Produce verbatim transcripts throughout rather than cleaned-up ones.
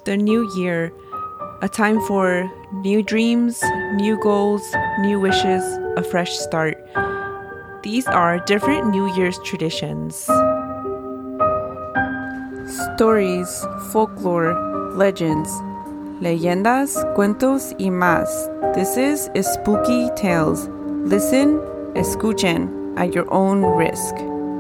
the new year, a time for new dreams, new goals, new wishes, a fresh start. These are different New Year's traditions. Stories, folklore, legends, leyendas, cuentos y más. This is Spooky Tales. Listen, escuchen at your own risk.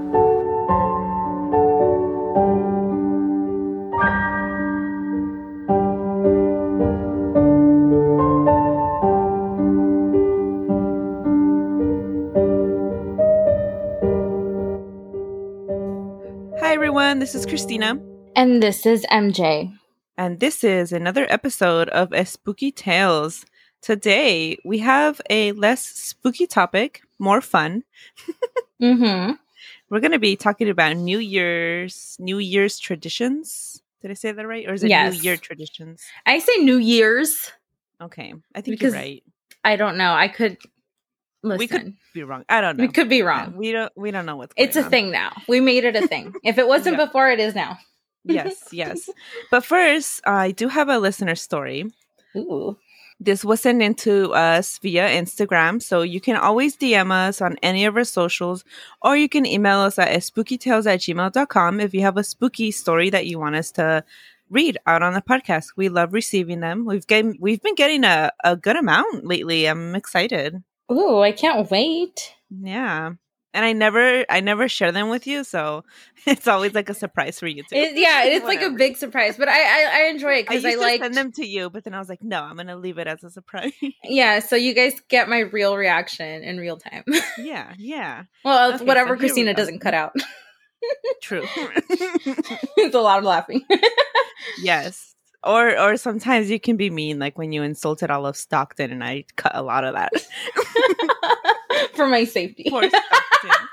Hi everyone, this is Christina. And this is M J. And this is another episode of A Spooky Tales. Today, we have a less spooky topic, more fun. Mm-hmm. We're going to be talking about New Year's, New Year's traditions. Did I say that right? Or is it Yes. New Year traditions? I say New Year's. Okay, I think Because you're right. I don't know. I could listen. We could be wrong. I don't know. We could be wrong. Yeah, we don't. We don't know what's going It's a on. thing now. We made it a thing. If it wasn't Yeah. before, it is now. Yes, yes. But first, I do have a listener story. Ooh. This was sent in to us via Instagram, so you can always D M us on any of our socials, or you can email us at spookytales at gmail dot com if you have a spooky story that you want us to read out on the podcast. We love receiving them. We've get, we've been getting a, a good amount lately. I'm excited. Ooh, I can't wait. Yeah. And I never I never share them with you, so it's always like a surprise for you too. It, yeah, it's like a Whatever. big surprise, but I I, I enjoy it I because used I, to like send them to you, but then I was like, no, I'm gonna leave it as a surprise. Yeah, so you guys get my real reaction in real time. yeah, yeah. Well, Okay, whatever so here we Christina go. doesn't cut out. True. It's a lot of laughing. Yes. Or or sometimes you can be mean, like when you insulted all of Stockton, and I cut a lot of that. For my safety. Poor Stockton.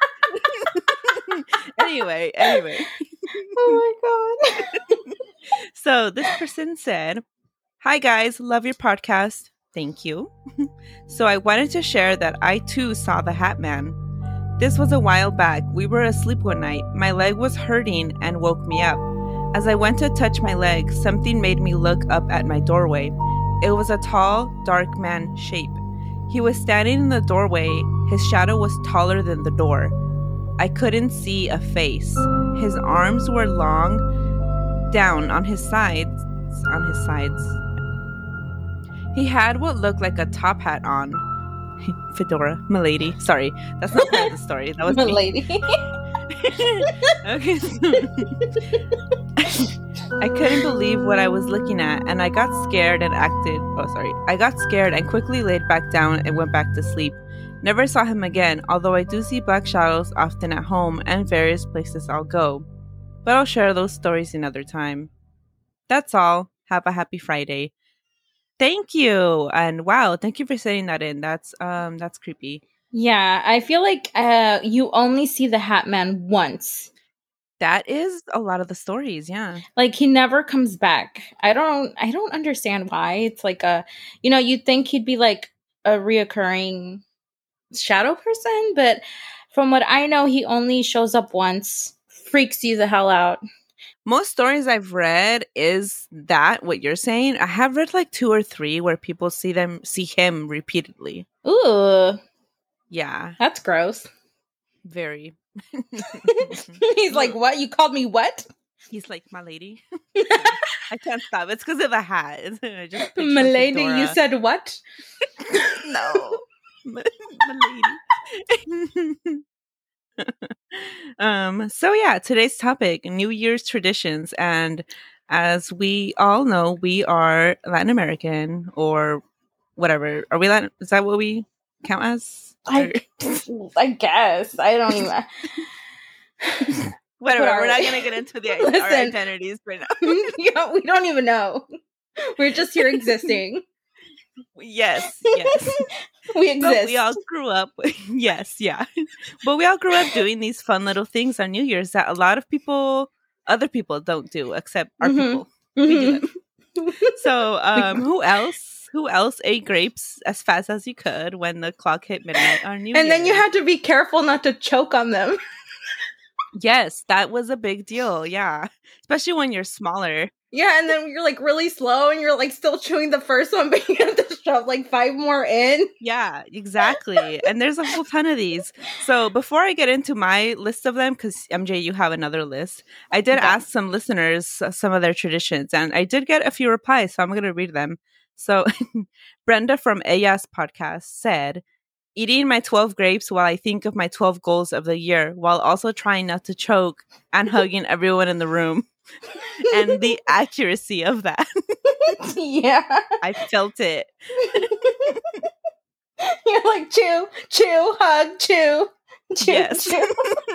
anyway, anyway. Oh my god. So this person said, "Hi guys, love your podcast. Thank you. So I wanted to share that I too saw the Hat Man. This was a while back. We were asleep one night. My leg was hurting and woke me up. As I went to touch my leg, something made me look up at my doorway. It was a tall, dark man shape. He was standing in the doorway. His shadow was taller than the door. I couldn't see a face. His arms were long, down on his sides, on his sides. He had what looked like a top hat on. Fedora, milady. Sorry, that's not part of the story. That was My me. lady. Okay. I couldn't believe what I was looking at, and I got scared and acted. Oh, sorry. I got scared and quickly laid back down and went back to sleep. Never saw him again, although I do see black shadows often at home and various places I'll go. But I'll share those stories another time. That's all. Have a happy Friday. Thank you. And wow, thank you for sending that in. That's um that's creepy. Yeah, I feel like uh, you only see the Hat Man once. That is a lot of the stories, yeah. Like he never comes back. I don't. I don't understand why. It's like a, you know, you'd think he'd be like a reoccurring shadow person, but from what I know, he only shows up once, freaks you the hell out. Most stories I've read is that what you're saying. I have read like two or three where people see them see him repeatedly. Ooh, Yeah, that's gross. very. He's like, what? You called me what? He's like, my lady. I can't stop. It's because of the hat. It's- I just picture Milady, Fedora. you said what? No, my, my lady. um. So yeah, today's topic: New Year's traditions, and as we all know, we are Latin American or whatever. Are we Latin? Is that what we count as? I, I guess. I don't even. Whatever. What are We're not we? gonna get into the our Listen. identities right now. Yeah, we don't even know. We're just here existing. Yes, yes. We exist. But we all grew up. Yes, yeah. But we all grew up doing these fun little things on New Year's that a lot of people, other people, don't do except our Mhm. people. We do Mhm. that. So, um, who else? Who else ate grapes as fast as you could when the clock hit midnight on New Year's? And then you had to be careful not to choke on them. Yes, that was a big deal. Yeah, especially when you're smaller. Yeah, and then you're like really slow and you're like still chewing the first one, but you have to shove like five more in. Yeah, exactly. And there's a whole ton of these. So before I get into my list of them, because M J, you have another list, I did Okay. ask some listeners uh, some of their traditions, and I did get a few replies, so I'm going to read them. So Brenda from Ella's podcast said, eating my twelve grapes while I think of my twelve goals of the year, while also trying not to choke and hugging everyone in the room. And the accuracy of that. Yeah. I felt it. You're like, chew, chew, hug, chew, chew, Yes. chew.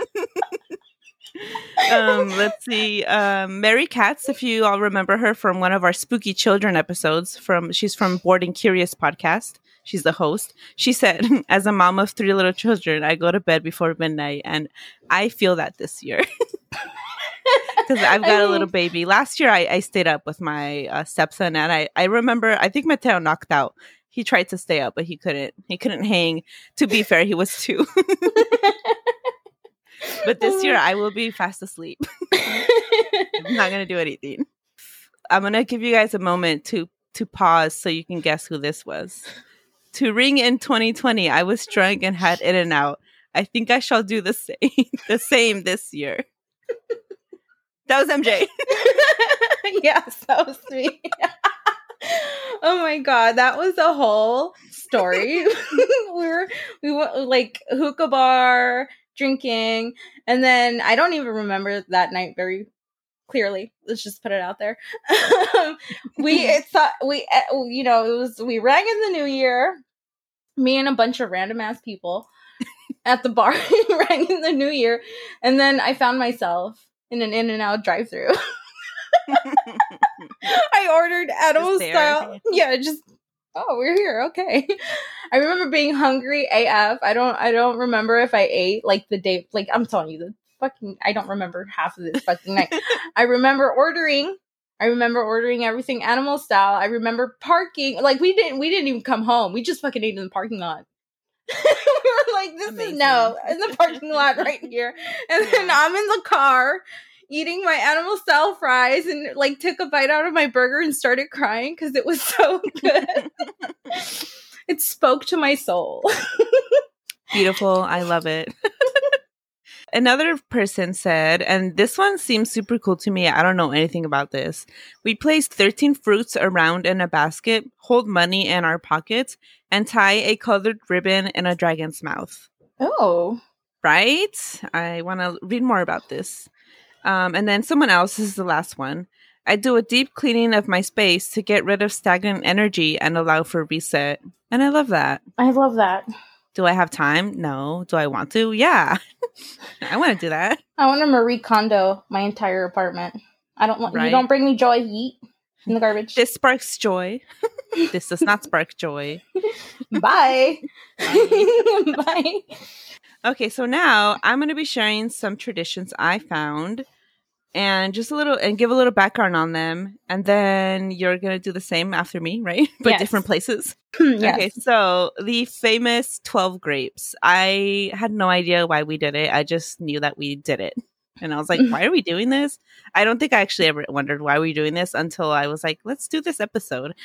um, let's see. Um, Mary Katz, if you all remember her from one of our Spooky Children episodes, from she's from Bored and Curious podcast. She's the host. She said, as a mom of three little children, I go to bed before midnight, and I feel that this year. Because I've got a little baby. Last year, I, I stayed up with my uh, stepson, and I, I remember, I think Mateo knocked out. He tried to stay up, but he couldn't. He couldn't hang. To be fair, he was two. But this year, I will be fast asleep. I'm not going to do anything. I'm going to give you guys a moment to, to pause so you can guess who this was. To ring in twenty twenty, I was drunk and had In-N-Out. I think I shall do the same, the same this year. That was M J. Yes, that was me. Oh my god, that was a whole story. we were we went like hookah bar, drinking, and then I don't even remember that night very clearly. Let's just put it out there. we thought we you know it was we rang in the new year. Me and a bunch of random ass people at the bar rang in the new year, and then I found myself in an In-N-Out drive-thru. I ordered animal style. Yeah, just oh, we're here. Okay. I remember being hungry A F. I don't. I don't remember if I ate like the day. Like I'm telling you, the fucking. I don't remember half of this fucking night. I remember ordering. I remember ordering everything animal style. I remember parking. Like we didn't. We didn't even come home. We just fucking ate in the parking lot. We were like, this Amazing. Is no in the parking lot right here, and yeah. Then I'm in the car eating my animal style fries and like took a bite out of my burger and started crying because it was so good. It spoke to my soul. Beautiful. I love it. Another person said, and this one seems super cool to me. I don't know anything about this. We place thirteen fruits around in a basket, hold money in our pockets, and tie a colored ribbon in a dragon's mouth. Oh. Right? I want to read more about this. Um, and then someone else, this is the last one. I do a deep cleaning of my space to get rid of stagnant energy and allow for reset. And I love that. I love that. Do I have time? No. Do I want to? Yeah. I want to do that. I want to Marie Kondo my entire apartment. I don't want, right? You don't bring me joy, yeet in the garbage. This sparks joy. This does not spark joy. Bye. Bye. Bye. Okay, so now I'm going to be sharing some traditions I found and just a little and give a little background on them. And then you're going to do the same after me, right? But yes. Different places. Yes. Okay, so the famous twelve grapes. I had no idea why we did it. I just knew that we did it. And I was like, why are we doing this? I don't think I actually ever wondered why we were doing this until I was like, let's do this episode.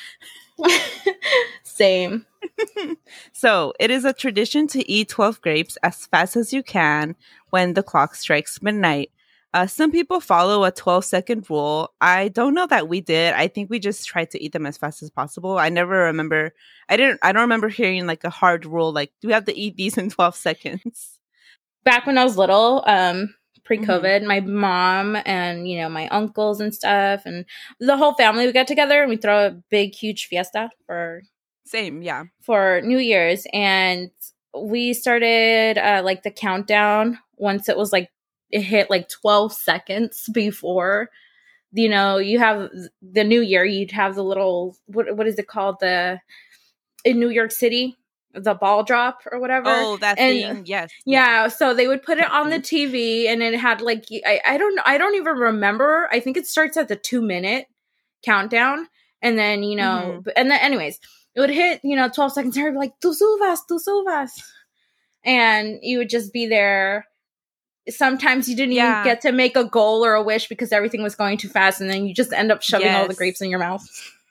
Same. So it is a tradition to eat twelve grapes as fast as you can when the clock strikes midnight. Uh, some people follow a twelve second rule. I don't know that we did. I think we just tried to eat them as fast as possible. I never remember. I didn't. I don't remember hearing like a hard rule. Like, do we have to eat these in twelve seconds? Back when I was little, um, pre-COVID, mm-hmm. my mom and, you know, my uncles and stuff and the whole family would get together and we throw a big, huge fiesta for same. Yeah. For New Year's. And we started uh, like the countdown once it was like, it hit like twelve seconds before, you know, you have the new year, you'd have the little, what what is it called? The, in New York City, the ball drop or whatever. Oh, that and, thing. Yes. Yeah. So they would put it on the T V and it had like, I, I don't I don't even remember. I think it starts at the two minute countdown. And then, you know, mm-hmm. and then anyways, it would hit, you know, twelve seconds and like, tu subas, tu subas. And you would just be there sometimes you didn't Yeah. even get to make a goal or a wish because everything was going too fast, and then you just end up shoving all the Yes. grapes in your mouth.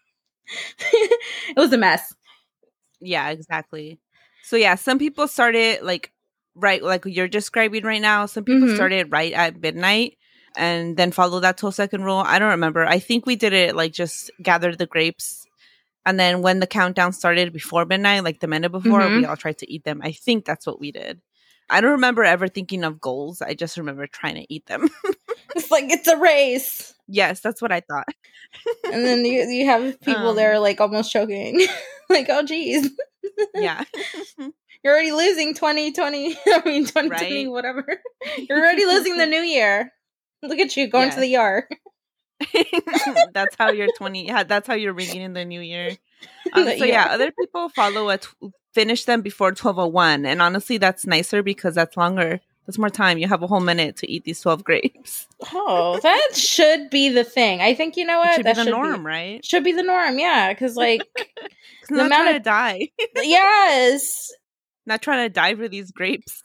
It was a mess. Yeah, exactly. So yeah, some people started like right like you're describing right now. Some people Mhm. started right at midnight and then followed that twelve second rule. I don't remember. I think we did it like just gathered the grapes, and then when the countdown started before midnight, like the minute before, we Mhm. all tried to eat them. I think that's what we did. I don't remember ever thinking of goals. I just remember trying to eat them. It's like it's a race. Yes, that's what I thought. And then you you have people Um, there like almost choking. Like, oh geez. Yeah. You're already losing twenty twenty. I mean twenty twenty, Right? whatever. You're already losing the new year. Look at you going Yes. to the yard. That's how you're twenty. Yeah, that's how you're ringing in the new year. Um, The so yeah, yard. other people follow a tw- finish them before twelve oh one, and honestly, that's nicer because that's longer. That's more time. You have a whole minute to eat these twelve grapes. Oh, that should be the thing. I think you know It what should that be the should norm, be right? should be the norm. Yeah, because like 'Cause I'm the not amount trying of- to die. yes. Not trying to die for these grapes.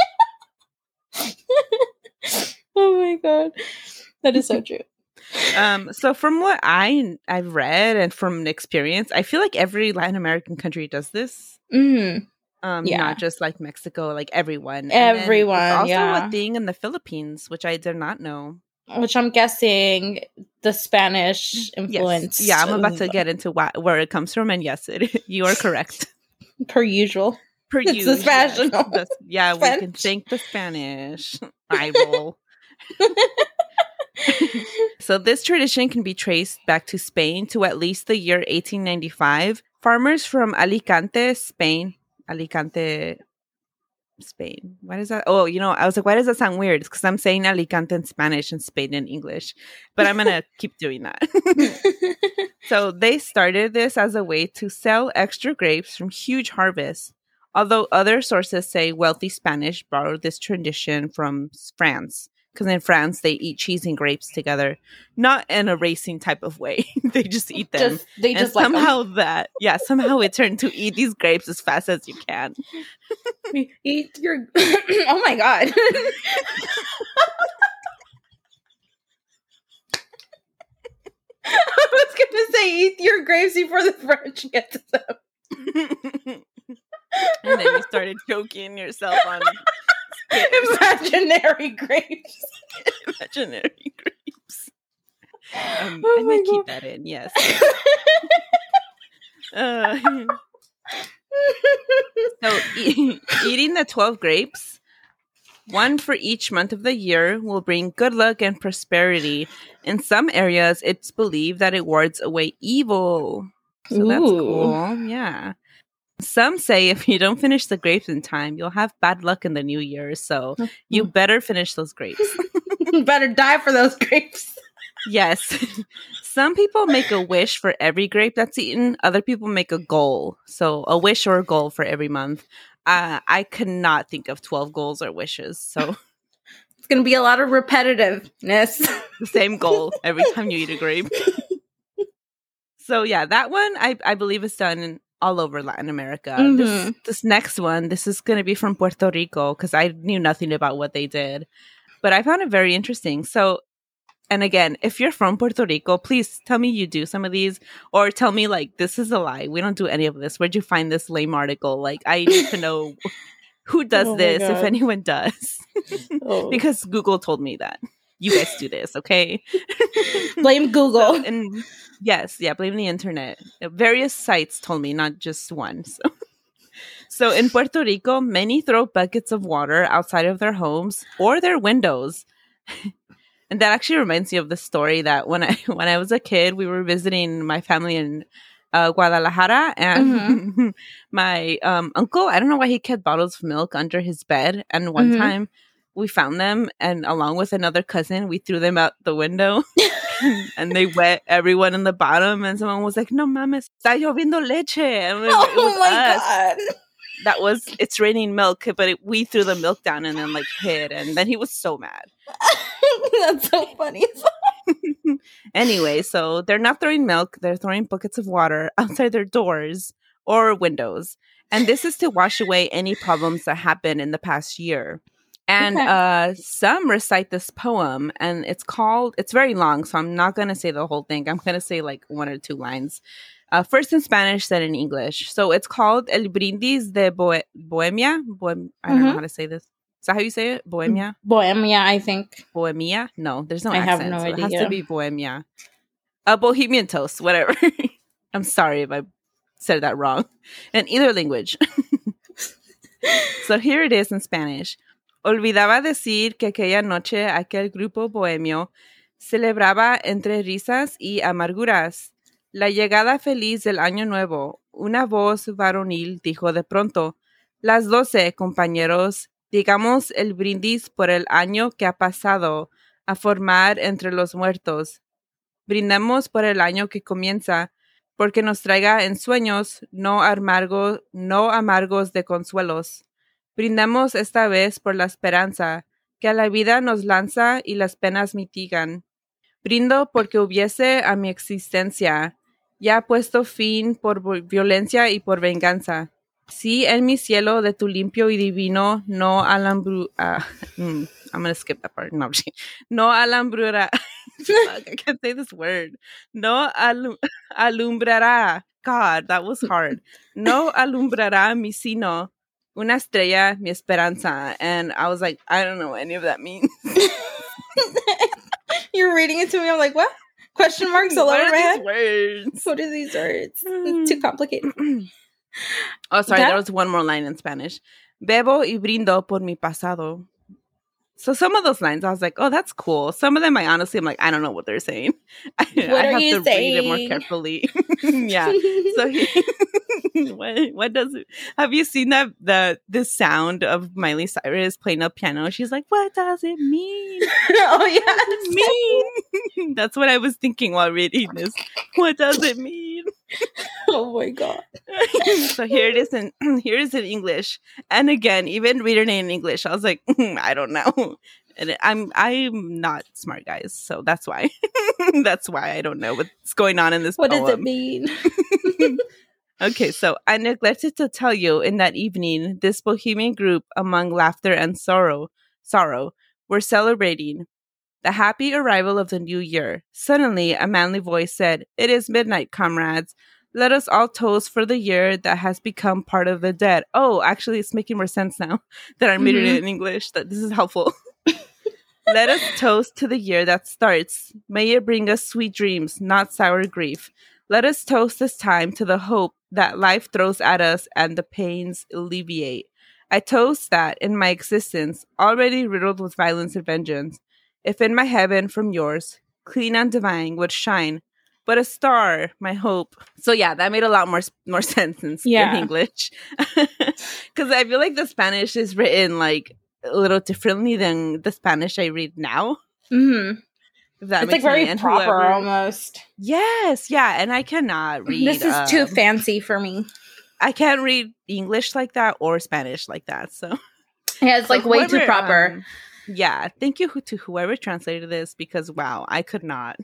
Oh my god, that is so true. Um, so from what I I've read and from experience, I feel like every Latin American country does this. Mm, Um, Yeah. not just like Mexico, like everyone. And then Everyone, it's also yeah. a thing in the Philippines, which I did not know. which I'm guessing the Spanish influence. Yes. Yeah, I'm about to get into wh- where it comes from, and yes, it, you are correct. per usual. Per It's you, the Spanish. yes. The- yeah, we can Spanish. thank the Spanish rival. So this tradition can be traced back to Spain to at least the year eighteen ninety-five. Farmers from Alicante, Spain, Alicante, Spain. Why does that? Oh, you know, I was like, why does that sound weird? It's because I'm saying Alicante in Spanish and Spain in English, but I'm gonna keep doing that. So they started this as a way to sell extra grapes from huge harvests. Although other sources say wealthy Spanish borrowed this tradition from France. Because in France, they eat cheese and grapes together. Not in a racing type of way. They just eat them. Just they and just like 'em. somehow that, yeah, somehow it turned to eat these grapes as fast as you can. eat your. Oh my god. I was gonna say eat your grapes before the French get to them. And then you started choking yourself on Imaginary grapes. imaginary grapes. Um, Oh I my might keep God. that in, yes. Uh, so e- eating the twelve grapes, one for each month of the year, will bring good luck and prosperity. In some areas, it's believed that it wards away evil. So that's Ooh. cool. Yeah. Some say if you don't finish the grapes in time, you'll have bad luck in the new year. So you better finish those grapes. Better die for those grapes. Yes. Some people make a wish for every grape that's eaten. Other people make a goal. So a wish or a goal for every month. Uh, I cannot think of twelve goals or wishes. So It's gonna be a lot of repetitiveness. the same goal every time you eat a grape. So yeah, that one I, I believe is done in all over Latin America. Mhm. This, this next one, this is going to be from Puerto Rico because I knew nothing about what they did. But I found it very interesting. So, and again, if you're from Puerto Rico, please tell me you do some of these or tell me like, this is a lie. We don't do any of this. Where'd you find this lame article? Like, I need to know who does Oh my this, if God. anyone does. Oh. Because Google told me that. You guys do this, okay? Blame Google. So, and yes, yeah, blame the internet. Various sites told me, not just one. So. So in Puerto Rico, many throw buckets of water outside of their homes or their windows. And that actually reminds me of the story that when I when I was a kid, we were visiting my family in uh, Guadalajara, and Mm-hmm. my um, uncle, I don't know why he kept bottles of milk under his bed. And one Mhm. time we found them, and along with another cousin, we threw them out the window. And they wet everyone in the bottom. And someone was like, "No mames, está lloviendo leche." And it, it was Oh my us. god. That was, it's raining milk, but it, we threw the milk down and then like hid. And then he was so mad. That's so funny. Anyway, so they're not throwing milk. They're throwing buckets of water outside their doors or windows. And this is to wash away any problems that happened in the past year. And Okay. uh, some recite this poem, and it's called, it's very long, so I'm not going to say the whole thing. I'm going to say like one or two lines. Uh, first in Spanish, then in English. So it's called El Brindis de Bohe- Bohemia. Bohem- I don't know Mm-hmm. how to say this. Is that how you say it? Bohemia? Bohemia, I think. Bohemia? No, there's no I have accent. no so it has idea. to be Bohemia. A Bohemian Toast, whatever. I'm sorry if I said that wrong. In either language. So here it is in Spanish. Olvidaba decir que aquella noche aquel grupo bohemio celebraba entre risas y amarguras la llegada feliz del año nuevo. Una voz varonil dijo de pronto: Las doce, compañeros, digamos el brindis por el año que ha pasado a formar entre los muertos. Brindemos por el año que comienza, porque nos traiga ensueños no amargos, no amargos de consuelos. Brindemos esta vez por la esperanza, que a la vida nos lanza y las penas mitigan. Brindo porque hubiese a mi existencia ya puesto fin por violencia y por venganza. Sí, en mi cielo de tu limpio y divino no alambru... Uh, mm, I'm going to skip that part. No, no alambrura... Fuck, I can't say this word. No alum- alumbrará. God, that was hard. No alumbrará mi sino. Una estrella, mi esperanza. And I was like, I don't know what any of that means. You're reading it to me. I'm like, what? Question marks all What over are my these head? words? What are these words? It's too complicated. Oh, sorry, That- there was one more line in Spanish. Bebo y brindo por mi pasado. So some of those lines, I was like, oh, that's cool. Some of them, I honestly, I'm like, I don't know what they're saying. I, What I are have you to read it more saying? carefully. Yeah. So he, what, what does it, have you seen that, the, the sound of Miley Cyrus playing a piano? She's like, what does it mean? Oh, yeah. What does it mean? That's what I was thinking while reading this. What does it mean? Oh my God. So here it is in here it is in English, and again, even reading it in English, I was like, mm, I don't know, and it, I'm I'm not smart, guys, so that's why that's why I don't know what's going on in this. What poem. does it mean? Okay, so I neglected to tell you in that evening, this bohemian group, among laughter and sorrow, sorrow, were celebrating the happy arrival of the new year. Suddenly, a manly voice said, "It is midnight, comrades. Let us all toast for the year that has become part of the dead." Oh, actually, it's making more sense now that I'm reading Mhm. it in English. That this is helpful. Let us toast to the year that starts. May it bring us sweet dreams, not sour grief. Let us toast this time to the hope that life throws at us and the pains alleviate. I toast that in my existence, already riddled with violence and vengeance, if in my heaven from yours, clean and divine, would shine but a star, my hope. So yeah, that made a lot more more sense in, Yeah. in English. Because I feel like the Spanish is written like a little differently than the Spanish I read now. Mm-hmm. If that It's makes like very sense. And proper whoever- almost. Yes, yeah, and I cannot read. This is too um, fancy for me. I can't read English like that or Spanish like that. So Yeah, it's So like way too whoever, proper. um, yeah, thank you to whoever translated this because wow, I could not.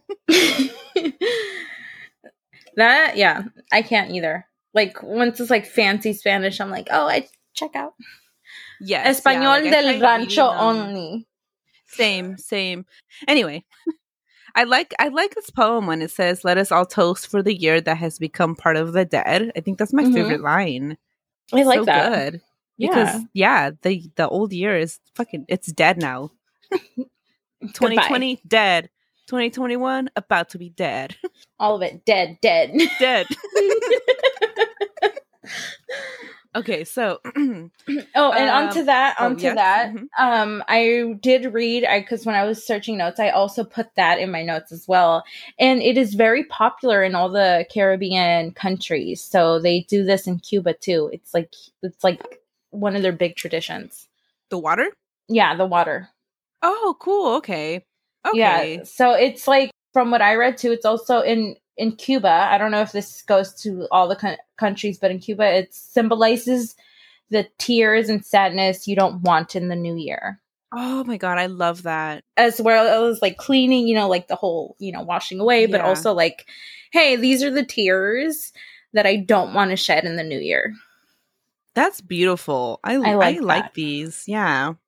That, yeah, I can't either. Like, once it's like fancy Spanish, I'm like, oh, I check out. Yes, Español yeah, like, I del tried rancho reading, um, only. Same, same. Anyway, I like I like this poem when it says, "Let us all toast for the year that has become part of the dead." I think that's my Mhm. favorite line. I like so that. good Yeah. because yeah, the the old year is fucking it's dead now. twenty twenty dead. twenty twenty-one about to be dead. All of it dead, dead. Dead. Okay, so Oh, and onto Um, that, oh, onto yes, that. mhm. Um, I did read, I because when I was searching notes, I also put that in my notes as well. And it is very popular in all the Caribbean countries. So they do this in Cuba too. It's like it's like one of their big traditions. The water? Yeah, the water. Oh, cool. Okay. Okay. Yeah. So it's like from what I read too, it's also in in Cuba. I don't know if this goes to all the co- countries, but in Cuba, it symbolizes the tears and sadness you don't want in the new year, Oh my god, I love that. as well as like cleaning, you know, like the whole, you know, washing away, but Yeah. also like, hey, these are the tears that I don't want to shed in the new year. That's beautiful. I I I like like, that. these. Yeah.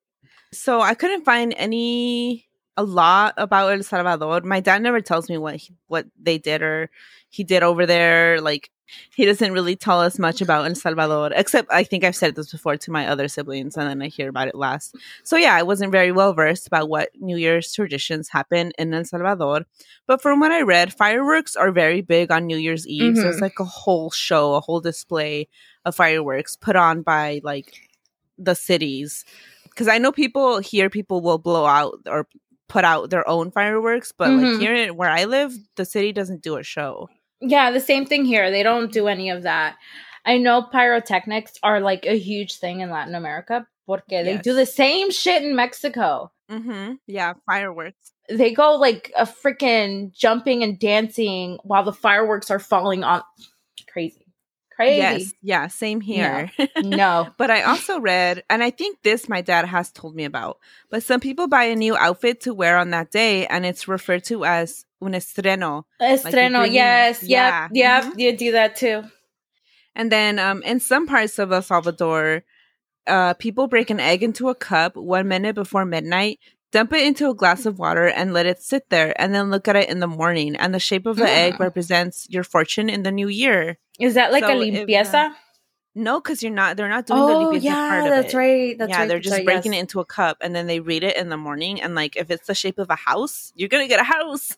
So I couldn't find any a lot about El Salvador. My dad never tells me what he, what they did or he did over there. Like he doesn't really tell us much about El Salvador, except I think I've said this before to my other siblings, and then I hear about it last. So yeah, I wasn't very well versed about what New Year's traditions happen in El Salvador. But from what I read, fireworks are very big on New Year's Eve. So it's Mhm. like a whole show, a whole display of fireworks put on by like the cities. Because I know people here, people will blow out or put out their own fireworks, but like Mhm. here where I live, the city doesn't do a show. Yeah, the same thing here. They don't do any of that. I know pyrotechnics are like a huge thing in Latin America porque they do Yes. the same shit in Mexico. Mm-hmm. Yeah, fireworks. They go like a freaking jumping and dancing while the fireworks are falling on. Crazy. Crazy. Yes, yeah, same here. No. But I also read, and I think this my dad has told me about, but some people buy a new outfit to wear on that day, and it's referred to as un estreno. Estreno, bringing- yes. yeah. Yep. Yep. Mhm. You do that too. And then um, in some parts of El Salvador, uh, people break an egg into a cup one minute before midnight, dump it into a glass of water, and let it sit there, and then look at it in the morning. And the shape of the egg Mm. represents your fortune in the new year. Is that like So a if, limpieza? uh, No, because you're not. They're not doing the Oh, limpieza yeah. part of That's it. right. That's yeah, right. they're that's just right, breaking yes. it into a cup, and then they read it in the morning. And like, if it's the shape of a house, you're gonna get a house.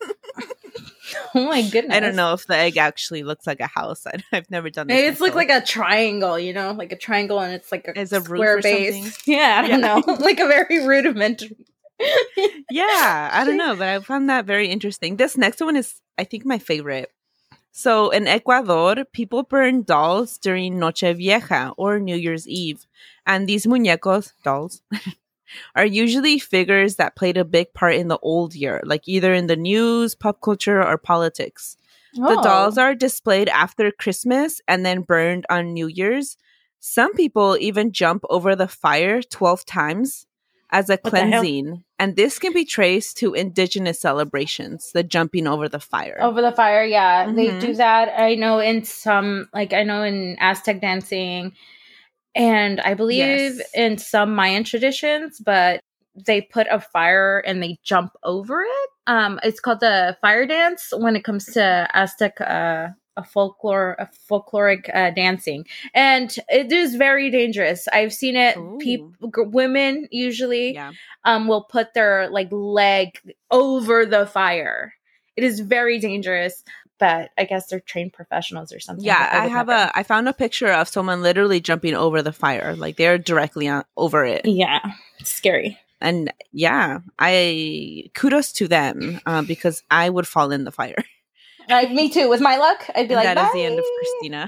Oh my goodness. I don't know if the egg actually looks like a house. I, I've never done this. Maybe it's like myself. like a triangle, you know, like a triangle, and it's like a, It's a roof square or base. something. Yeah, I don't Yeah. know, like a very rudimentary. Yeah, I don't know, but I found that very interesting. This next one is, I think, my favorite. So in Ecuador, people burn dolls during Noche Vieja or New Year's Eve. And these muñecos, dolls, are usually figures that played a big part in the old year, like either in the news, pop culture, or politics. The dolls are displayed after Christmas and then burned on New Year's. Some people even jump over the fire twelve times as a What the hell? cleansing. And this can be traced to indigenous celebrations, the jumping over the fire. Over the fire, yeah, they Mhm. do that. I know in some, like I know in Aztec dancing, and I believe Yes. in some Mayan traditions, but they put a fire and they jump over it. Um, it's called the fire dance when it comes to Aztec, uh, a folklore, a folkloric uh, dancing, and it is very dangerous. I've seen it. People, women usually, Yeah. um, will put their like leg over the fire. It is very dangerous, but I guess they're trained professionals or something. Yeah, but they I would have never. a I found a picture of someone literally jumping over the fire. Like they're directly on over it. Yeah, it's scary. And yeah, I kudos to them uh, because I would fall in the fire. Uh, me too. With my luck, I'd be And like, that is the "Bye." end of Christina.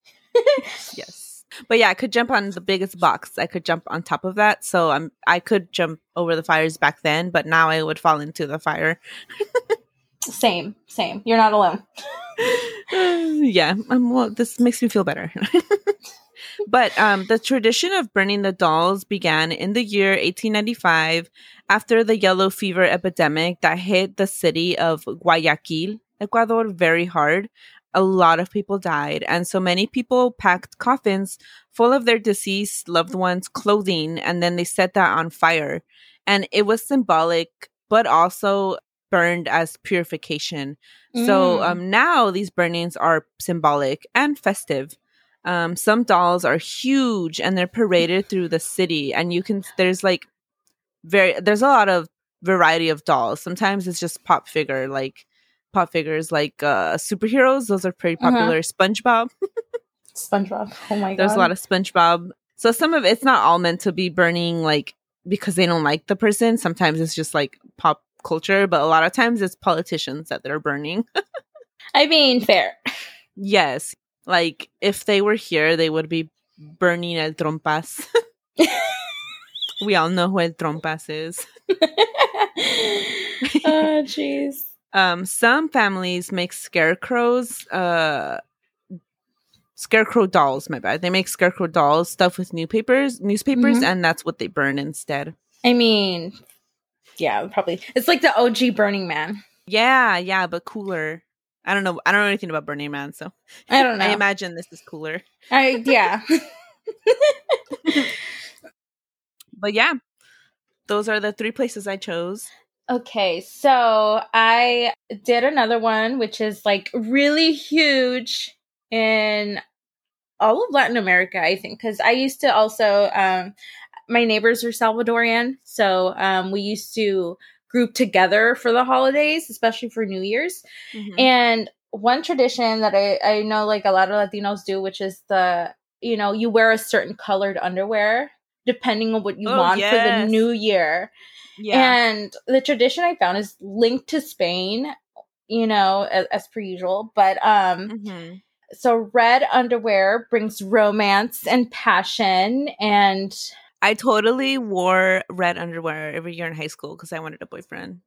Yes. But yeah, I could jump on the biggest box. I could jump on top of that. So I'm I could jump over the fires back then, but now I would fall into the fire. Same, same. You're not alone. yeah. Um, well, this makes me feel better. But um, the tradition of burning the dolls began in the year eighteen ninety-five after the yellow fever epidemic that hit the city of Guayaquil, Ecuador, very hard. A lot of people died, and so many people packed coffins full of their deceased loved ones' clothing, and then they set that on fire. And it was symbolic, but also burned as purification. So Mm. um, now these burnings are symbolic and festive. Um, some dolls are huge and they're paraded through the city, and you can there's like very there's a lot of variety of dolls. Sometimes it's just pop figure like pop figures like uh, superheroes. Those are pretty Uh-huh. popular. SpongeBob. SpongeBob. Oh my god. There's a lot of SpongeBob. So some of it's not all meant to be burning like because they don't like the person. Sometimes it's just like pop culture, but a lot of times it's politicians that they're burning. I mean, fair. Yes. Like, if they were here, they would be burning El Trompas. We all know who El Trompas is. Oh, jeez. Um, some families make scarecrows, uh, scarecrow dolls, my bad. They make scarecrow dolls, stuff with newspapers, newspapers, Mhm. and that's what they burn instead. I mean, yeah, probably. It's like the O G Burning Man. Yeah, yeah, but cooler. I don't know. I don't know anything about Burning Man, so I don't know. I imagine this is cooler. I yeah. But yeah, those are the three places I chose. Okay, so I did another one, which is like really huge in all of Latin America, I think, because I used to also, um, my neighbors are Salvadorian, so um, we used to group together for the holidays, especially for New Year's. Mm-hmm. And one tradition that I, I know like a lot of Latinos do, which is the, you know, you wear a certain colored underwear depending on what you Oh, want for the yes. new year. Yeah. And the tradition I found is linked to Spain, you know, as, as per usual. But um, Mm-hmm. so red underwear brings romance and passion. And I totally wore red underwear every year in high school because I wanted a boyfriend.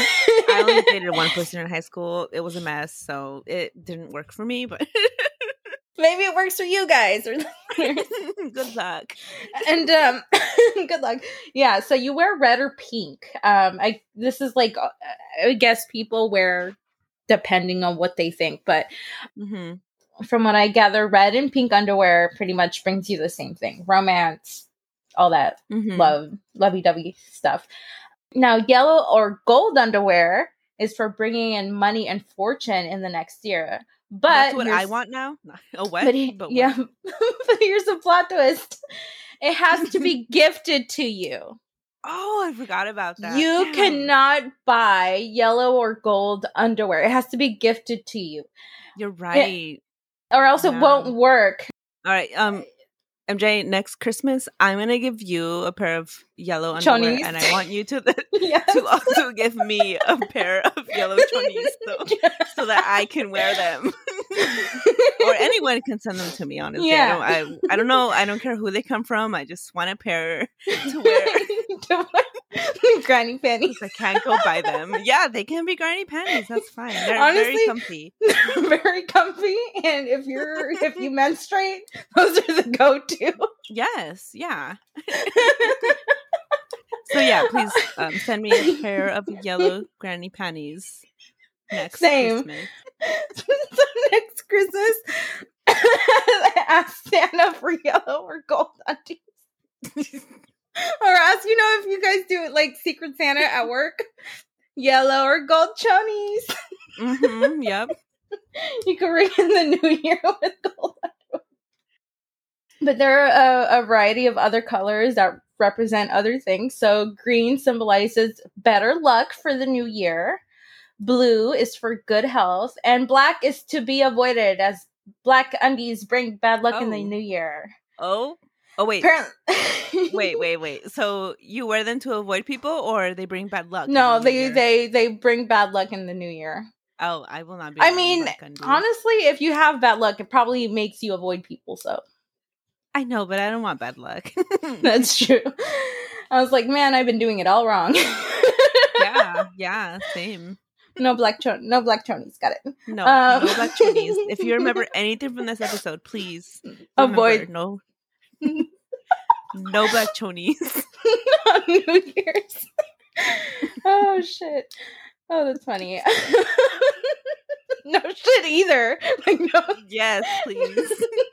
I only dated one person in high school. It was a mess, so it didn't work for me, but maybe it works for you guys. Or good luck. And um, good luck. Yeah, so you wear red or pink. Um, I this is like uh, I guess people wear depending on what they think, but Mm-hmm. from what I gather, red and pink underwear pretty much brings you the same thing: romance, all that Mm-hmm. love, lovey-dovey stuff. Now, yellow or gold underwear is for bringing in money and fortune in the next year. But that's what here's- I want now. Oh, what? But, he- But yeah, what? but here's the plot twist: it has to be gifted to you. Oh, I forgot about that. You Damn. cannot buy yellow or gold underwear. It has to be gifted to you, You're right. or else it Yeah. won't work. All right. Um, M J, next Christmas, I'm gonna give you a pair of yellow underwear, Chonies. and I want you to Yes. to also give me a pair of yellow chonies, so, so that I can wear them, or anyone can send them to me. Honestly, Yeah. I don't. I, I don't know. I don't care who they come from. I just want a pair to wear. To wear granny panties. I can't go buy them. Yeah, they can be granny panties. That's fine. They're Honestly, very comfy. Very comfy. And if you're if you menstruate, those are the go-to. Yes. Yeah. So yeah, please um, send me a pair of yellow granny panties next Same. Christmas. So next Christmas, ask Santa for yellow or gold undies. Or ask, you know, if you guys do it like Secret Santa at work, yellow or gold chonies. Mm-hmm, yep. You can ring in the new year with gold underwear. But there are a, a variety of other colors that represent other things. So green symbolizes better luck for the new year. Blue is for good health. And black is to be avoided, as black undies bring bad luck Oh. in the new year. Oh? Oh, wait. Apparently- wait, wait, wait. So you wear them to avoid people, or they bring bad luck? No, in the new they, year? they, they bring bad luck in the new year. Oh, I will not be. I wearing mean, black undies. honestly, if you have bad luck, it probably makes you avoid people, so. I know, but I don't want bad luck. That's true. I was like, man, I've been doing it all wrong. yeah, yeah, same. No black cho- no black chonies. Got it. No, Um, no black chonies. If you remember anything from this episode, please Avoid. remember, no, no black chonies. On New Year's. Oh shit. Oh, that's funny. No shit either. Like no. Yes, please.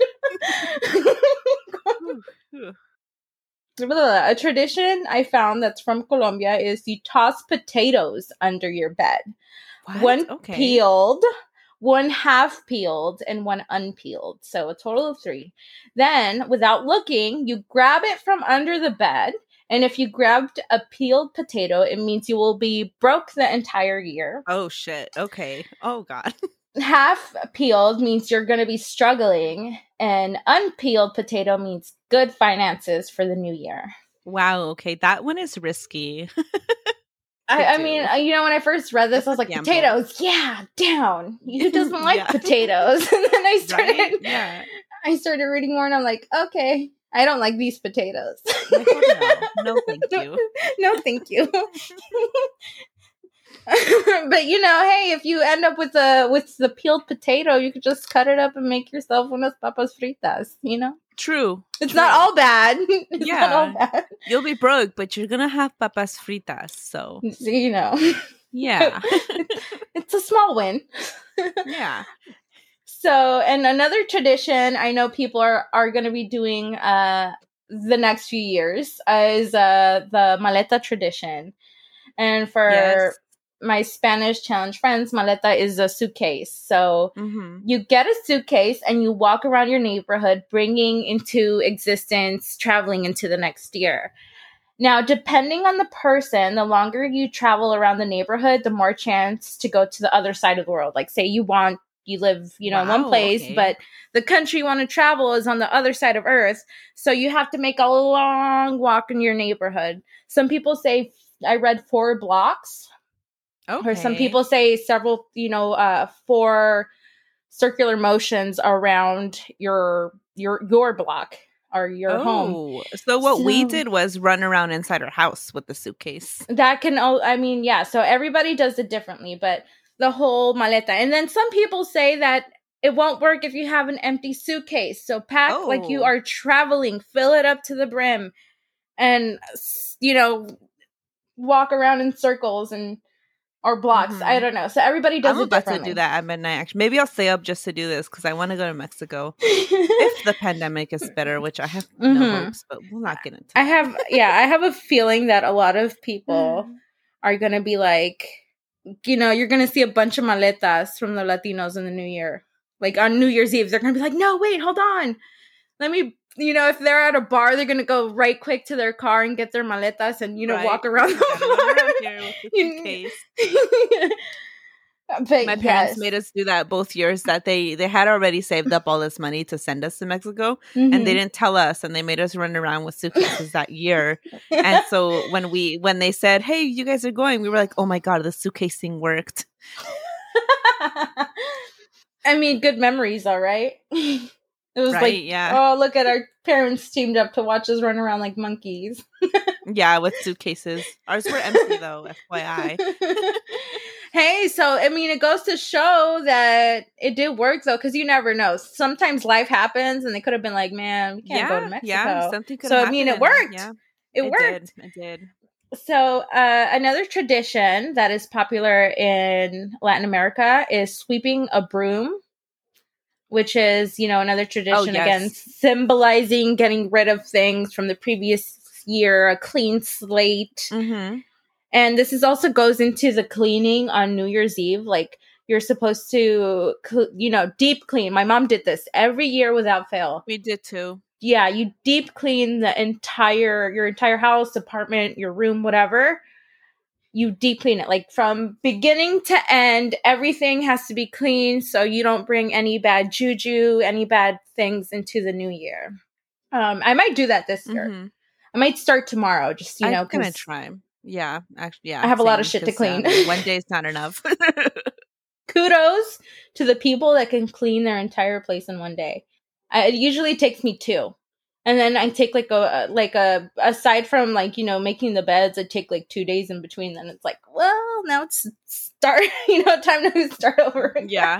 A tradition I found that's from Colombia is you toss potatoes under your bed. What? One Okay. peeled, one half peeled, and one unpeeled. So a total of three. Then, without looking, you grab it from under the bed. And if you grabbed a peeled potato, it means you will be broke the entire year. Oh shit. Okay. Oh god. Half peeled means you're going to be struggling. And unpeeled potato means good finances for the new year. Wow. Okay, that one is risky. I, I do. mean, I- you know, when I first read this, That's I was a like, gamble. potatoes, yeah, down. Who doesn't like Yeah. potatoes? And then I started, Right? Yeah. I started reading more, and I'm like, okay, I don't like these potatoes. Like, oh, no. No, thank you. No, thank you. But you know, hey, if you end up with a with the peeled potato, you could just cut it up and make yourself unas papas fritas. You know, True. it's True. not all bad. It's not all Yeah. bad. You'll be broke, but you're gonna have papas fritas. So So, you know, yeah, it's a small win. yeah. So, and another tradition, I know people are, are going to be doing uh, the next few years is uh, the maleta tradition. And for Yes. my Spanish challenge friends, maleta is a suitcase. So Mm-hmm. you get a suitcase and you walk around your neighborhood, bringing into existence, traveling into the next year. Now, depending on the person, the longer you travel around the neighborhood, the more chance to go to the other side of the world. Like, say you want, you live, you know, in one Wow, place, okay. but the country you want to travel is on the other side of Earth. So you have to make a long walk in your neighborhood. Some people say, I read four blocks. Okay. Or some people say several, you know, uh, four circular motions around your your your block or your home. Oh, so what we So- did was run around inside our house with the suitcase. That can, al- I mean, yeah. So everybody does it differently, but the whole maleta. And then some people say that it won't work if you have an empty suitcase. So pack like you Oh. are traveling, fill it up to the brim, and s- you know, walk around in circles and or blocks. Mhm. I don't know. So everybody does I'm it about differently. to do that at midnight. Actually, maybe I'll stay up just to do this because I want to go to Mexico if the pandemic is better, which I have no Mhm. hopes. But we'll not get into. I that. have, yeah, I have a feeling that a lot of people are going to be like, you know, you're going to see a bunch of maletas from the Latinos in the new year. Like on New Year's Eve, they're going to be like, no, wait, hold on. Let me, you know, if they're at a bar, they're going to go right quick to their car and get their maletas and, you know, Right. walk around the Gotta run bar. around here with the You- suitcase. But My parents yes. made us do that both years. That they they had already saved up all this money to send us to Mexico, Mhm. and they didn't tell us, and they made us run around with suitcases that year. And so when we when they said, "Hey, you guys are going," we were like, "Oh my god, the suitcase thing worked." I mean, good memories, all right? It was Right, like, yeah. oh, look at our parents teamed up to watch us run around like monkeys. Yeah, with suitcases. Ours were empty though, F Y I. Hey, so I mean, it goes to show that it did work though, because you never know. Sometimes life happens, and they could have been like, "Man, we can't go to Yeah, Mexico." yeah, something could So have I mean, it happened. worked. Yeah, It, it worked. did. It did. So uh, another tradition that is popular in Latin America is sweeping a broom, which is, you know, another tradition, yes. again, symbolizing getting rid of things from the previous year, a clean slate. Mm-hmm. And this is also goes into the cleaning on New Year's Eve. Like, you're supposed to, cl- you know, deep clean. My mom did this every year without fail. We did too. Yeah, you deep clean the entire, your entire house, apartment, your room, whatever. You deep clean it, like from beginning to end. Everything has to be clean, so you don't bring any bad juju, any bad things into the new year. Um, I might do that this year. Mm-hmm. I might start tomorrow, just you know, I'm gonna 'cause try. Yeah, actually, yeah. I have a lot of same, shit to 'cause, clean. um, one day's not enough. Kudos to the people that can clean their entire place in one day. I, it usually takes me two. And then I take like a, like a, aside from like, you know, making the beds, I take like two days in between. Then it's like, well, now it's start, you know, time to start over again. Yeah.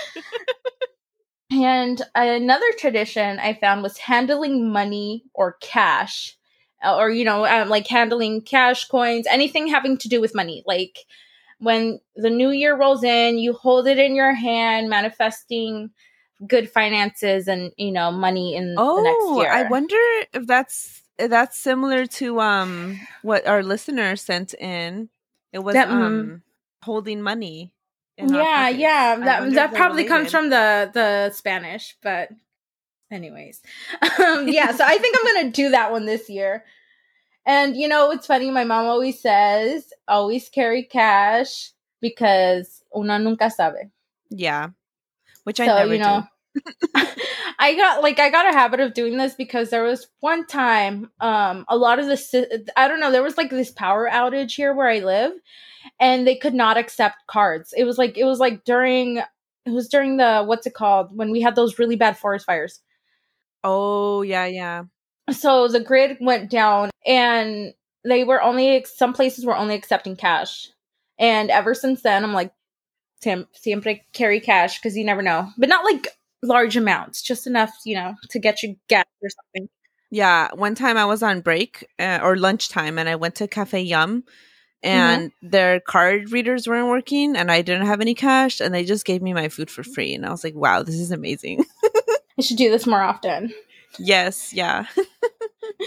And another tradition I found was handling money or cash, or, you know, um, like handling cash, coins, anything having to do with money. Like when the new year rolls in, you hold it in your hand, manifesting good finances and, you know, money in oh, the next year. I wonder if that's if that's similar to um what our listener sent in. It was That, um holding money. In our yeah, pockets. yeah. I That wonder if that they're probably comes related. from the the Spanish, but anyways. Um, yeah, so I think I'm gonna do that one this year. And you know, it's funny, my mom always says, always carry cash because una nunca sabe. Yeah. Which I So, never you know, do. I got like I got a habit of doing this because there was one time, um, a lot of the I don't know, there was like this power outage here where I live, and they could not accept cards. It was like it was like during it was during the what's it called when we had those really bad forest fires. Oh, yeah, yeah. So the grid went down, and they were only some places were only accepting cash. And ever since then, I'm like, Tim, siempre carry cash because you never know, but not like large amounts, just enough, you know, to get you gas or something. Yeah, one time I was on break uh, or lunchtime, and I went to Cafe Yum, and mm-hmm. their card readers weren't working, and I didn't have any cash, and they just gave me my food for free, and I was like, "Wow, this is amazing." I should do this more often. Yes, yeah.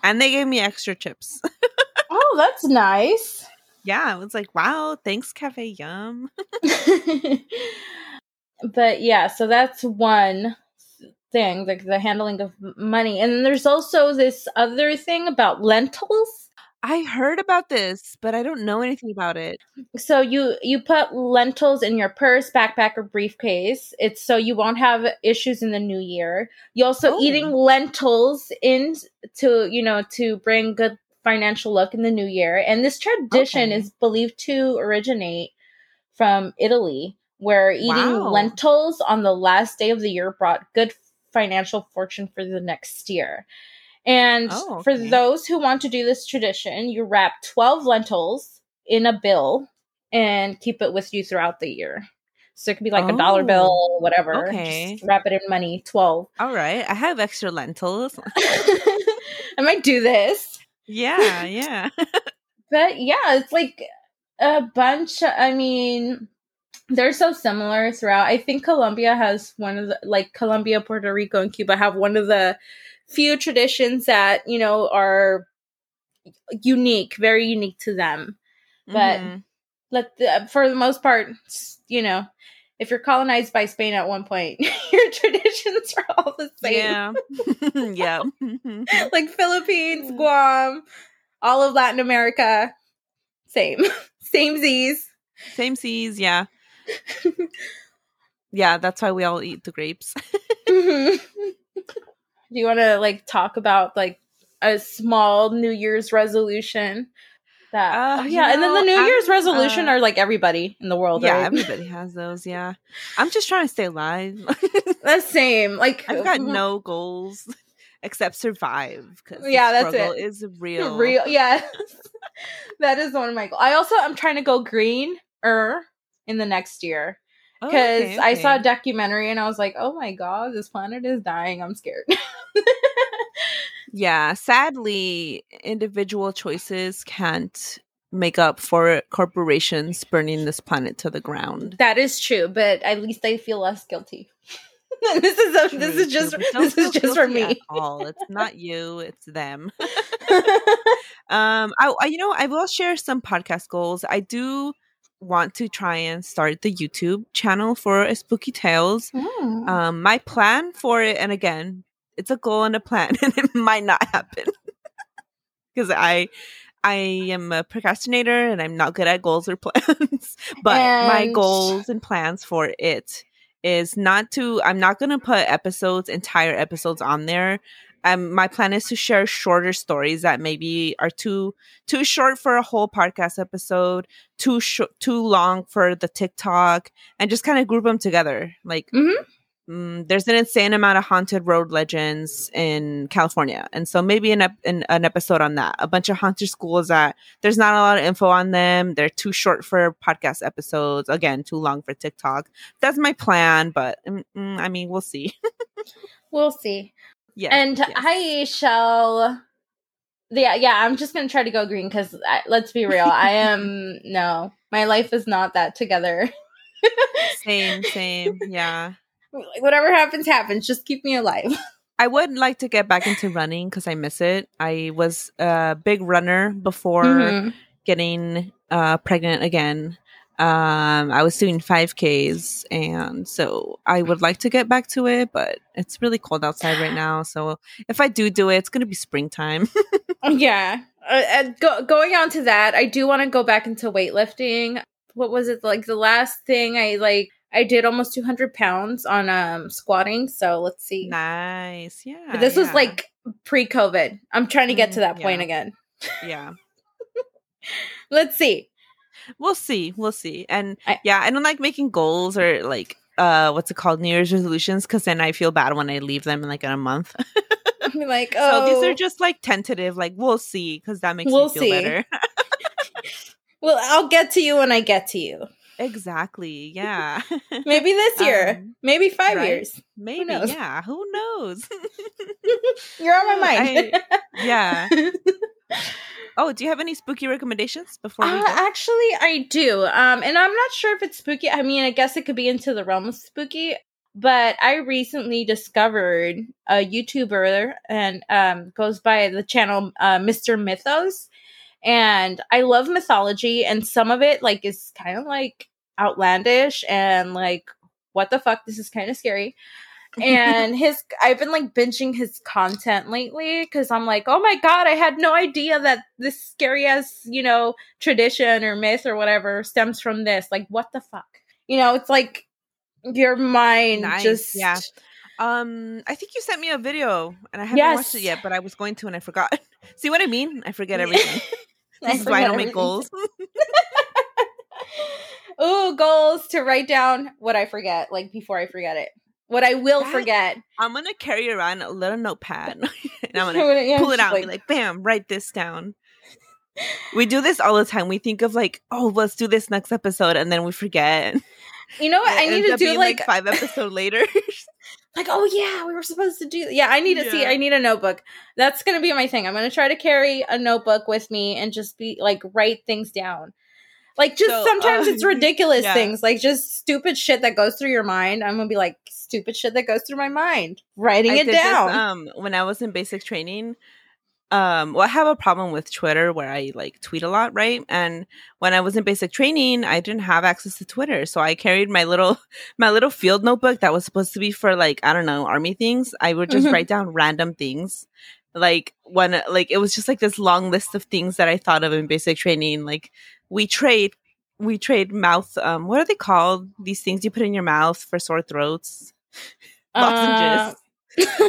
And they gave me extra chips. Oh, that's nice. Yeah, I was like, wow, thanks, Cafe Yum. But yeah, so that's one thing, like the handling of money. And then there's also this other thing about lentils. I heard about this, but I don't know anything about it. So you you put lentils in your purse, backpack, or briefcase. It's so you won't have issues in the new year. You also Oh. eating lentils in to you know to bring good financial luck in the new year. And this tradition Okay. is believed to originate from Italy, where eating Wow. lentils on the last day of the year brought good financial fortune for the next year. And Oh, for okay. those who want to do this tradition, you wrap twelve lentils in a bill and keep it with you throughout the year. So it could be like a dollar Oh, bill, whatever. okay. Just wrap it in money, twelve. All right. I have extra lentils. I might do this. Yeah, yeah. But yeah, it's like a bunch. I mean, they're so similar throughout. I think Colombia has one of the, like Colombia, Puerto Rico, and Cuba have one of the few traditions that, you know, are unique, very unique to them. But Mhm. let the, for the most part, you know, if you're colonized by Spain at one point, your traditions are all the same. Yeah. Yeah. Like Philippines, Guam, all of Latin America, same. Same Z's. Same seas, yeah. Yeah, that's why we all eat the grapes. Mm-hmm. Do you want to like talk about like a small New Year's resolution? That Uh, oh you yeah, and then the know, New Year's I'm, resolution uh, are like everybody in the world, yeah, right? everybody has those, yeah. I'm just trying to stay alive. The same. Like I've got no goals except survive because yeah, the that's struggle it. is real. Real, yeah. That is one of my goals. I also I'm trying to go green er in the next year Oh, because okay, I saw a okay. documentary and I was like, oh my god, this planet is dying. I'm scared. Yeah, sadly, individual choices can't make up for corporations burning this planet to the ground. That is true, but at least I feel less guilty. this is a, True, this is true, just but don't this feel is just for guilty at me. all. It's not you, it's them. um, I, I, you know, I will share some podcast goals. I do want to try and start the YouTube channel for Spooky Tales. Mm. Um, my plan for it, and again, it's a goal and a plan, and it might not happen because I I am a procrastinator and I'm not good at goals or plans. But And- my goals and plans for it is not to, I'm not going to put episodes, entire episodes on there. Um, my plan is to share shorter stories that maybe are too too short for a whole podcast episode, too sh- too long for the TikTok, and just kind of group them together. Like, Mhm. Mm, there's an insane amount of haunted road legends in California, and so maybe an, ep- an an episode on that. A bunch of haunted schools that there's not a lot of info on them. They're too short for podcast episodes. Again, too long for TikTok. That's my plan, but mm, mm, I mean, we'll see. We'll see. Yes, and yes. I shall. Yeah, yeah. I'm just gonna try to go green because let's be real. I am no. My life is not that together. Same, same. Yeah. Whatever happens, happens. Just keep me alive. I would like to get back into running because I miss it. I was a big runner before Mm-hmm. getting uh, pregnant again. Um, I was doing five Ks, and so I would like to get back to it, but it's really cold outside right now. So if I do do it, it's going to be springtime. Yeah. Uh, and go- going on to that, I do want to go back into weightlifting. What was it like? The last thing I like, I did almost two hundred pounds on um squatting. So let's see. Nice, yeah. But this yeah. was like pre-COVID. I'm trying to get to that Mm, point yeah. again. Yeah. Let's see. We'll see. We'll see. And I- yeah, I don't like making goals or like uh what's it called, New Year's resolutions, because then I feel bad when I leave them in like in a month. I'm like, oh, So these are just like tentative, like we'll see, because that makes We'll me feel see. better. well, I'll get to you when I get to you. Exactly. Yeah. Maybe this year. Um, Maybe five right? years. Maybe. knows? Yeah. Who knows? You're on my mind. I- yeah. Oh, do you have any spooky recommendations before we Uh, go? actually, I do. Um, and I'm not sure if it's spooky. I mean, I guess it could be into the realm of spooky. But I recently discovered a YouTuber and um, goes by the channel uh, Mister Mythos. And I love mythology, and some of it like is kind of like outlandish and like, what the fuck, this is kind of scary. And his I've been like binging his content lately because I'm like, oh my god, I had no idea that this scary ass, you know, tradition or myth or whatever stems from this. Like, what the fuck? You know, it's like your mind Nice, just yeah. Um, I think you sent me a video, and I haven't Yes. watched it yet, but I was going to, and I forgot. See what I mean? I forget everything. This is why I forget don't make everything. goals. Ooh, goals to write down what I forget, like before I forget it. What I will That- forget. I'm gonna carry around a little notepad, and I'm I'm gonna gonna- yeah, pull it just out and be like, bam, write this down. We do this all the time. We think of like, oh, let's do this next episode, and then we forget. You know what? It I need ends to up do being, like, five episodes later. like, oh yeah, we were supposed to do. Yeah, I need to see. Yeah. I need a notebook. That's gonna be my thing. I'm gonna try to carry a notebook with me and just be like write things down. Like, just So, sometimes uh, it's ridiculous yeah. things, like just stupid shit that goes through your mind. I'm gonna be like, stupid shit that goes through my mind, writing I it did this, down. um, when I was in basic training. Um, well, I have a problem with Twitter where I like tweet a lot, right? And when I was in basic training, I didn't have access to Twitter, so I carried my little my little field notebook that was supposed to be for like, I don't know, army things. I would just Mhm. write down random things, like when like it was just like this long list of things that I thought of in basic training. Like we trade we trade mouth. Um, what are they called? These things you put in your mouth for sore throats. Lozenges. Uh,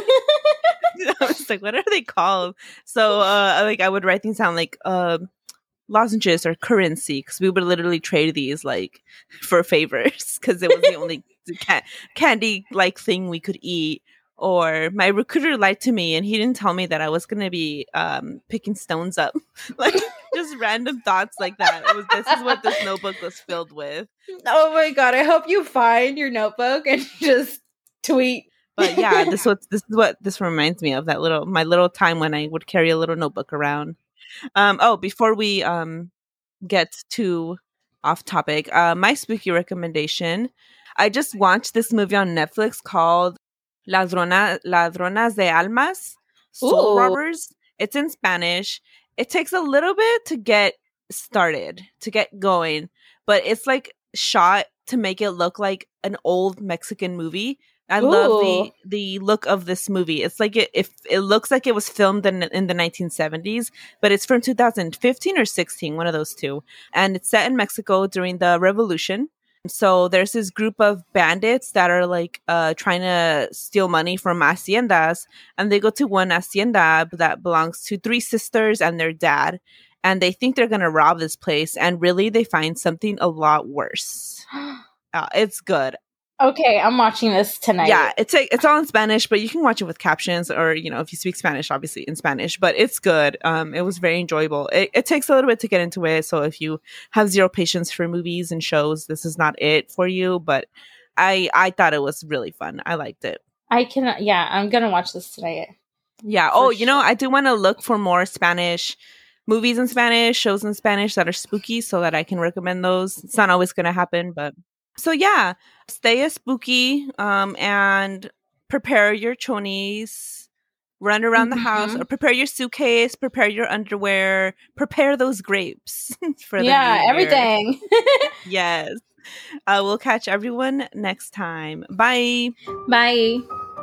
I was like, what are they called? So, uh, like, I would write things down like uh, lozenges or currency, because we would literally trade these like for favors, because it was the only ca- candy-like thing we could eat. Or my recruiter lied to me, and he didn't tell me that I was gonna be um, picking stones up, like just random thoughts like that. It was this is what this notebook was filled with. oh my god! I hope you find your notebook and just tweet. But yeah, this what this is what this reminds me of, that little my little time when I would carry a little notebook around. Um, oh, before we um get too off topic, uh, my spooky recommendation. I just watched this movie on Netflix called Ladrona, Ladronas de Almas, Soul Ooh. Robbers. It's in Spanish. It takes a little bit to get started, to get going, but it's like shot to make it look like an old Mexican movie. I love Ooh. the the look of this movie. It's like it if it looks like it was filmed in in the nineteen seventies, but it's from two thousand fifteen or sixteen, one of those two. And it's set in Mexico during the revolution. So there's this group of bandits that are like uh trying to steal money from haciendas, and they go to one hacienda that belongs to three sisters and their dad, and they think they're going to rob this place, and really they find something a lot worse. Uh, it's good. Okay, I'm watching this tonight. Yeah, it's a, it's all in Spanish, but you can watch it with captions, or you know, if you speak Spanish, obviously in Spanish. But it's good. Um, it was very enjoyable. It, it takes a little bit to get into it, so if you have zero patience for movies and shows, this is not it for you. But I I thought it was really fun. I liked it. I can. Yeah, I'm gonna watch this tonight. Yeah. For Oh, you know, sure. I do want to look for more Spanish movies in Spanish, shows in Spanish that are spooky, so that I can recommend those. It's not always going to happen, but so yeah, stay a spooky, um, and prepare your chonies. Run around the house, Mhm. or prepare your suitcase, prepare your underwear, prepare those grapes for the Yeah, new year. everything. Yes. Uh, we'll catch everyone next time. Bye. Bye.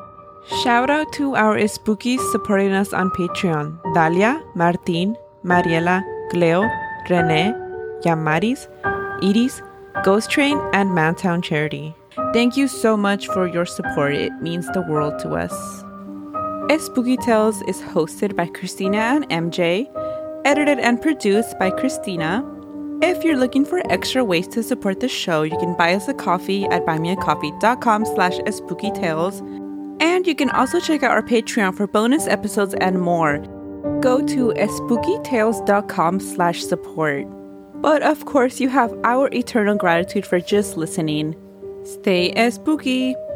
Shout out to our spookies supporting us on Patreon: Dalia, Martin, Mariela, Cleo, Rene, Yamaris, Iris, Ghost Train, and Mantown Charity. Thank you so much for your support. It means the world to us. Spooky Tales is hosted by Christina and M J, edited and produced by Christina. If you're looking for extra ways to support the show, you can buy us a coffee at buymeacoffee.com slash spookytales. And you can also check out our Patreon for bonus episodes and more. Go to spookytales.com slash support. But of course, you have our eternal gratitude for just listening. Stay spooky!